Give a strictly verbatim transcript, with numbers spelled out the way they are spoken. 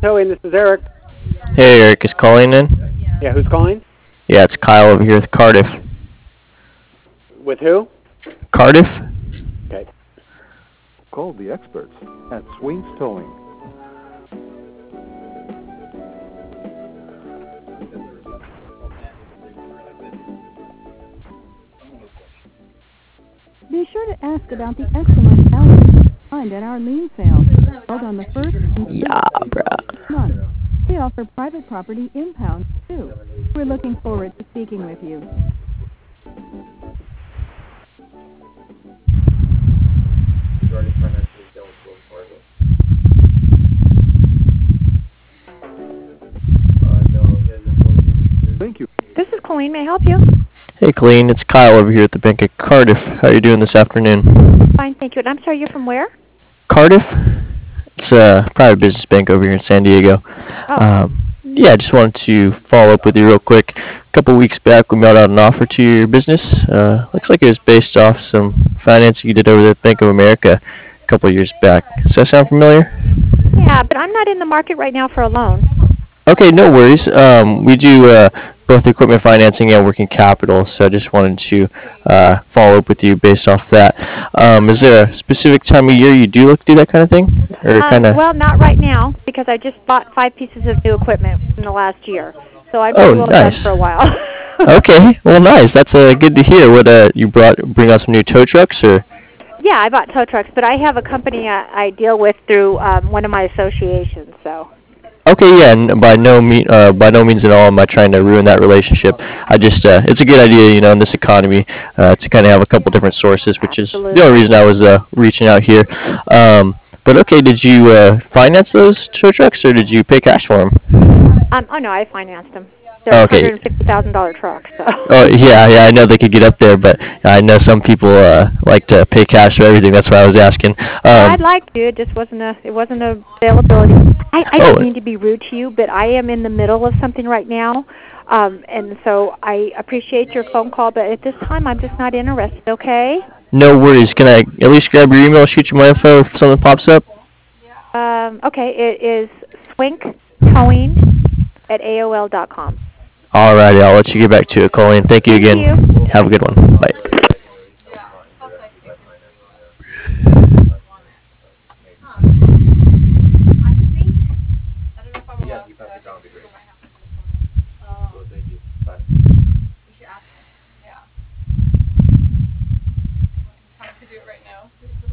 Towing, this is Eric. Hey, Eric is calling in. Yeah, who's calling? Yeah, it's Kyle over here with Cardiff. With who? Cardiff? Okay. Call the experts at Swings Towing. Be sure to ask about the excellent values you find at our lien sale, held on the first and Yeah, bruh. month. We offer private property impounds, too. We're looking forward to speaking with you. Thank you. This is Colleen. May I help you? Hey, Colleen, it's Kyle over here at the Bank of Cardiff. How are you doing this afternoon? Fine, thank you. And I'm sorry, you're from where? Cardiff? It's a private business bank over here in San Diego. Oh. Um, yeah, I just wanted to follow up with you real quick. A couple weeks back, we mailed out an offer to your business. Uh, looks like it was based off some financing you did over at Bank of America a couple years back. Does that sound familiar? Yeah, but I'm not in the market right now for a loan. Okay, no worries. Um, we do uh, both equipment financing and working capital, so I just wanted to uh, follow up with you based off that. Um, is there a specific time of year you do look to do that kind of thing, or Um, kind of? well, not right now, because I just bought five pieces of new equipment in the last year. So I've Oh, been well nice. done for a while. Okay, well, nice. That's uh, good to hear. What uh, you brought? Bring out some new tow trucks, or? Yeah, I bought tow trucks, but I have a company I, I deal with through um, one of my associations, so. Okay, yeah, and by no mean, uh, by no means at all am I trying to ruin that relationship. I just, uh, it's a good idea, you know, in this economy, uh, to kind of have a couple different sources, which is Absolutely. the only reason I was uh, reaching out here. Um, but okay, did you uh, finance those tow trucks, or did you pay cash for them? Um, oh, no, I financed them. They're Okay. one hundred fifty thousand dollars trucks, so. Oh yeah, yeah, I know they could get up there, but I know some people uh, like to pay cash for everything. That's why I was asking. Well, Um, I'd like to. It just wasn't a. It wasn't a availability. I, I Oh. don't mean to be rude to you, but I am in the middle of something right now, um, and so I appreciate your phone call. But at this time, I'm just not interested. Okay. no worries. Can I at least grab your email, shoot you my info if something pops up? Um, okay. It is swink towing at A O L dot com. Alrighty, I'll let you get back to it, Colleen. Thank you again. Thank you. Have a good one. Bye. Have to do it right now.